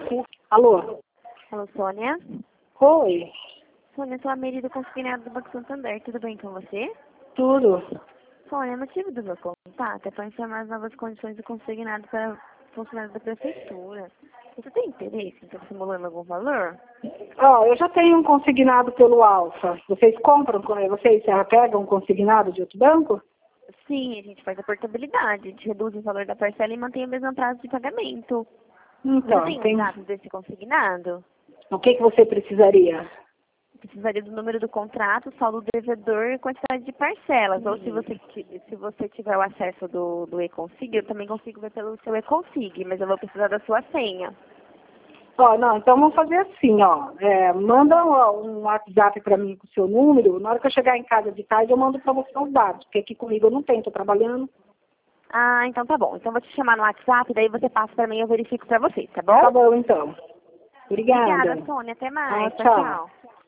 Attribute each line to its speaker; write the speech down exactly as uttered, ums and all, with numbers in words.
Speaker 1: Alô?
Speaker 2: Alô, Sônia?
Speaker 1: Oi,
Speaker 2: Sônia, sou a Mary do consignado do Banco Santander. Tudo bem com você?
Speaker 1: tudo.
Speaker 2: Sônia, o motivo do meu contato é para informar as novas condições do consignado para funcionários da prefeitura. Você tem interesse em estar simulando algum valor?
Speaker 1: Ó, eu já tenho um consignado pelo Alfa. Vocês compram, vocês pegam um consignado de outro banco?
Speaker 2: Sim, a gente faz a portabilidade, a gente reduz o valor da parcela e mantém o mesmo prazo de pagamento. Você
Speaker 1: Então,
Speaker 2: tem um
Speaker 1: tem...
Speaker 2: exato desse consignado?
Speaker 1: o que, que você precisaria?
Speaker 2: Precisaria do número do contrato, saldo do devedor e quantidade de parcelas. Ou se você, ti- se você tiver o acesso do, do e-consig, eu também consigo ver pelo seu e-consig, mas eu vou precisar da sua senha.
Speaker 1: Ó, não, então vamos fazer assim, ó. É, manda um, um WhatsApp para mim com o seu número. Na hora que eu chegar em casa de tarde, eu mando para você os dados, porque aqui comigo eu não tenho, tô trabalhando.
Speaker 2: Ah, então tá bom. Então eu vou te chamar no WhatsApp, daí você passa pra mim e eu verifico pra você, tá bom?
Speaker 1: Tá bom, então. Obrigada.
Speaker 2: Obrigada, Sônia. Até
Speaker 1: Ah,
Speaker 2: mais. Tchau,
Speaker 1: tchau.
Speaker 2: tchau.